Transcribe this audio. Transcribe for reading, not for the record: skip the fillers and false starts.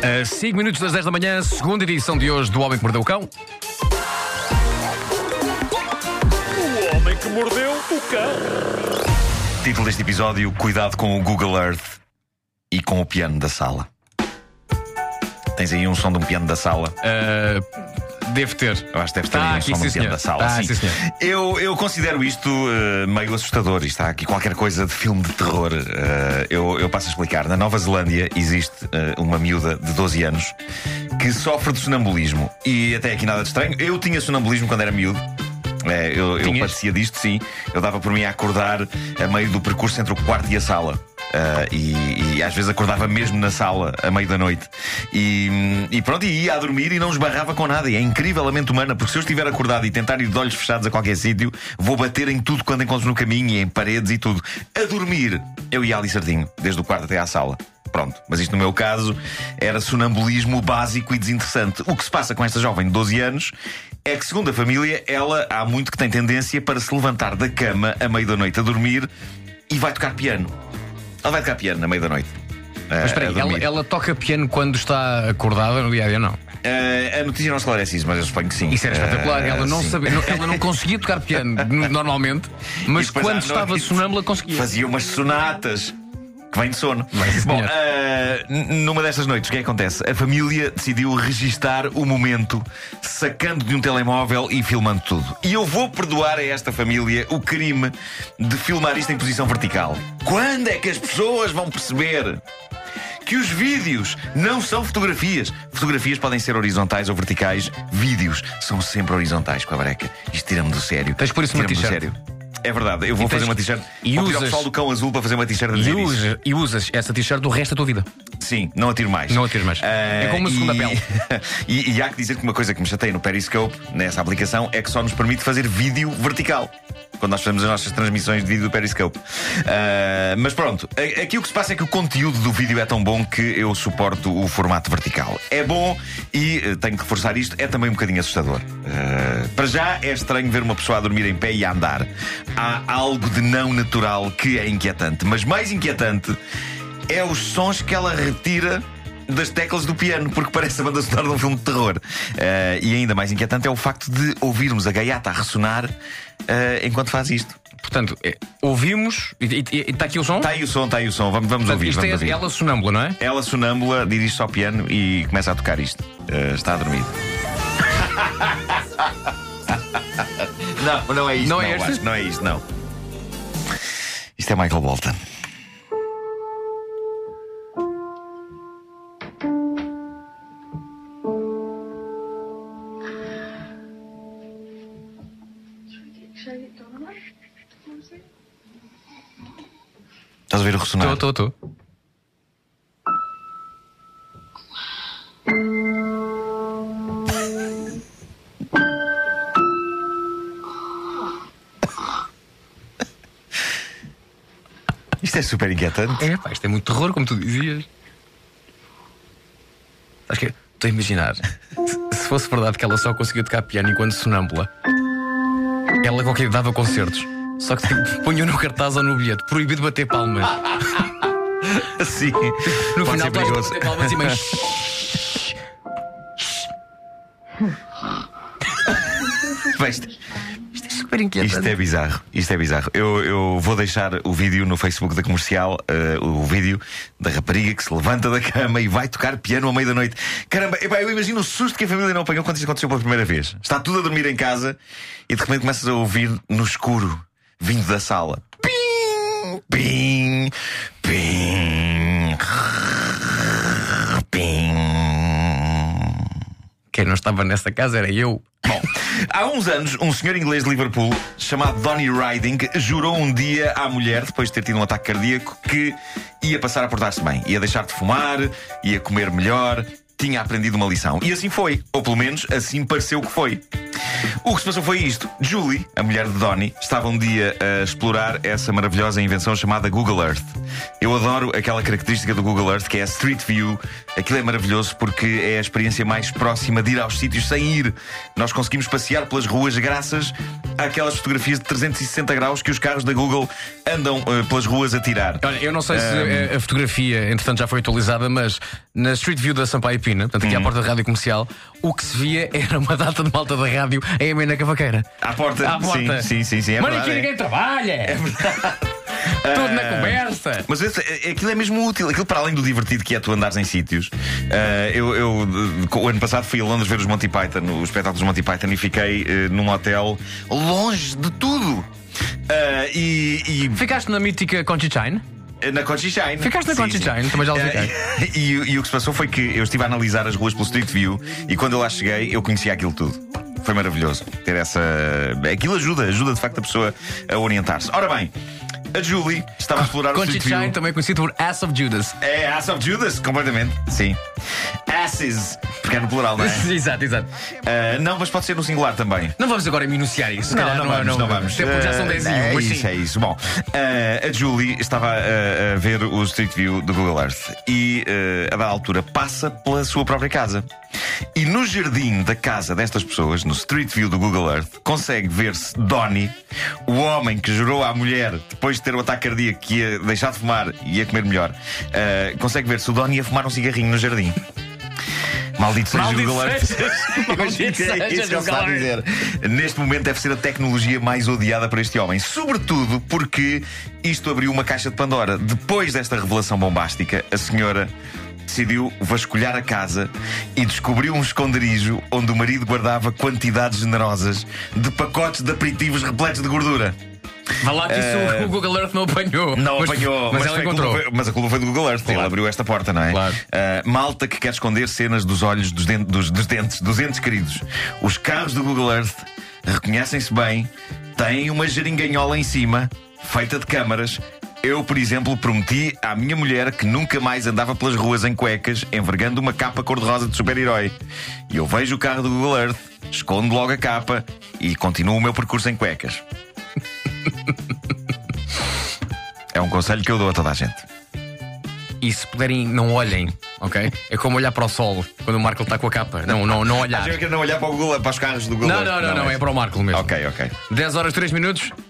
5 minutos das 10 da manhã, segunda edição de hoje do Homem que Mordeu o Cão. O Homem que Mordeu o Cão. Título deste episódio: Cuidado com o Google Earth e com o piano da sala. Tens aí um som de um piano da sala? Devo ter. Eu acho que deve ter aí um som de um piano da sala. Sim, senhor. Eu considero isto meio assustador. Isto há aqui qualquer coisa de filme de terror. Eu passo a explicar. Na Nova Zelândia existe uma miúda de 12 anos que sofre de sonambulismo. E até aqui nada de estranho. Eu tinha sonambulismo quando era miúdo. Eu padecia disto, sim. Eu dava por mim a acordar a meio do percurso entre o quarto e a sala. E às vezes acordava mesmo na sala à meio da noite e pronto, e ia a dormir e não esbarrava com nada. E é incrivelmente humana, porque se eu estiver acordado e tentar ir de olhos fechados a qualquer sítio, vou bater em tudo quando encontro no caminho e em paredes e tudo. A dormir, eu ia ali certinho, desde o quarto até à sala. Pronto, mas isto no meu caso era sonambulismo básico e desinteressante. O que se passa com esta jovem de 12 anos é que, segundo a família, ela há muito que tem tendência para se levantar da cama à meio da noite a dormir e vai tocar piano. Ela vai tocar piano na meio da noite. Mas espera aí, ela toca piano quando está acordada no dia a dia, não? A notícia não esclarece isso, mas eu suponho que sim. Isso era espetacular. Ela não sim. sabia, ela não conseguia tocar piano normalmente, mas quando estava sonâmbula conseguia. Fazia umas sonatas. Que vem de sono. Bom, numa destas noites, o que é que acontece? A família decidiu registar o momento, sacando de um telemóvel e filmando tudo. E eu vou perdoar a esta família o crime de filmar isto em posição vertical. Quando é que as pessoas vão perceber que os vídeos não são fotografias? Fotografias podem ser horizontais ou verticais. Vídeos são sempre horizontais, com a breca. Isto tira-me do sério. Tens por isso uma t-shirt. É verdade, eu vou fazer uma t-shirt. E vou pedir ao usas... pessoal do Cão Azul para fazer uma t-shirt a dizer isso. E usas essa t-shirt do resto da tua vida. Sim, não atiro mais. Não atires mais. É como uma segunda pele. E há que dizer que uma coisa que me chateia no Periscope, nessa aplicação, é que só nos permite fazer vídeo vertical quando nós fazemos as nossas transmissões de vídeo do Periscope. Mas pronto, aqui o que se passa é que o conteúdo do vídeo é tão bom que eu suporto o formato vertical. É bom e, tenho que reforçar isto, é também um bocadinho assustador. Para já é estranho ver uma pessoa a dormir em pé e a andar. Há algo de não natural que é inquietante. Mas mais inquietante é os sons que ela retira das teclas do piano, porque parece a banda sonora de um filme de terror. E ainda mais inquietante é o facto de ouvirmos a gaiata a ressonar enquanto faz isto. Portanto, ouvimos e está aqui o som? Está aí o som, está aí o som. Vamos Portanto, ouvir. Isto vamos é ouvir. ela sonâmbula, não é? Ela sonâmbula, dirige-se ao piano e começa a tocar isto. Está a dormir. Não é isto. Não é este? Acho que não é isto, não. Isto é Michael Bolton. Estás a ver o ressonar? Estou. Isto é super inquietante. Pá, isto é muito terror, como tu dizias. Acho que estou a imaginar se fosse verdade que ela só conseguia tocar piano enquanto sonâmbula, ela qualquer dia dava concertos. Só que punham no cartaz ou no bilhete: proibido bater palmas. Sim. No Pode final, ser perigoso. bater palmas e meio. Isto é super inquietante. Isto é bizarro. Isto é bizarro. Eu vou deixar o vídeo no Facebook da Comercial, o vídeo da rapariga que se levanta da cama e vai tocar piano à meia da noite. Caramba, eu imagino o susto que a família não apanhou quando isto aconteceu pela primeira vez. Está tudo a dormir em casa e de repente começas a ouvir no escuro, vindo da sala: pim, pim, pim, pim. Quem não estava nessa casa era eu. Bom, há uns anos, um senhor inglês de Liverpool, chamado Donny Riding, jurou um dia à mulher, depois de ter tido um ataque cardíaco, que ia passar a portar-se bem. Ia deixar de fumar, ia comer melhor, tinha aprendido uma lição. E assim foi. Ou pelo menos assim pareceu que foi. O que se passou foi isto. Julie, a mulher de Donnie, estava um dia a explorar essa maravilhosa invenção chamada Google Earth. Eu adoro aquela característica do Google Earth que é a Street View. Aquilo é maravilhoso porque é a experiência mais próxima de ir aos sítios sem ir. Nós conseguimos passear pelas ruas graças àquelas fotografias de 360 graus que os carros da Google andam pelas ruas a tirar. Olha, eu não sei se a fotografia, entretanto, já foi atualizada, mas na Street View da Sampaio Pina, portanto, aqui à porta da rádio comercial, o que se via era uma data de malta da rádio em meio na cavaqueira. À porta. Sim. É mas verdade, aqui ninguém trabalha. É verdade. Tudo na conversa. Mas aquilo é mesmo útil. Aquilo, para além do divertido que é tu andares em sítios. O ano passado fui a Londres ver os Monty Python, o espetáculo dos Monty Python, e fiquei num hotel longe de tudo. Ficaste na mítica Conchichine? Na Conchichine. Ficaste na Conchichine, também já lo fiquei. E o que se passou foi que eu estive a analisar as ruas pelo Street View e quando eu lá cheguei eu conhecia aquilo tudo. Foi maravilhoso ter essa. Aquilo ajuda de facto a pessoa a orientar-se. Ora bem, a Julie estava a explorar o Street View. Conchichine, também conhecido por Ass of Judas. É, Ass of Judas, completamente. Sim. Asses, porque é no plural, não é? Exato. Não, mas pode ser no singular também. Não vamos agora minuciar isso. Não vamos. Tempo já são 10 e 1. É isso. Bom, a Julie estava a ver o Street View do Google Earth e, a dada altura, passa pela sua própria casa. E no jardim da casa destas pessoas, no Street View do Google Earth, consegue ver-se Donnie, o homem que jurou à mulher, depois de ter o ataque cardíaco, que ia deixar de fumar e ia comer melhor. Consegue ver-se o Donnie a fumar um cigarrinho no jardim. Maldito seja o Google Earth. Maldito seja é isso que ele está a dizer. Neste momento deve ser a tecnologia mais odiada por este homem. Sobretudo porque isto abriu uma caixa de Pandora. Depois desta revelação bombástica, a senhora decidiu vasculhar a casa e descobriu um esconderijo onde o marido guardava quantidades generosas de pacotes de aperitivos repletos de gordura. Vá lá que isso o Google Earth não apanhou. Não apanhou, mas ela encontrou. Mas a culpa foi do Google Earth. Claro. Ele abriu esta porta, não é? Claro. Malta que quer esconder cenas dos olhos dos entes queridos. Os carros do Google Earth reconhecem-se bem, têm uma geringanhola em cima, feita de câmaras. Eu, por exemplo, prometi à minha mulher que nunca mais andava pelas ruas em cuecas, envergando uma capa cor-de-rosa de super-herói. E eu vejo o carro do Google Earth, escondo logo a capa e continuo o meu percurso em cuecas. É um conselho que eu dou a toda a gente. E se puderem, não olhem, ok? É como olhar para o sol quando o Marco está com a capa. Não olhar. Eu quero não olhar para o Google, para os carros do Google Earth. Não, é para o Marco mesmo. Ok. 10 horas 3 minutos.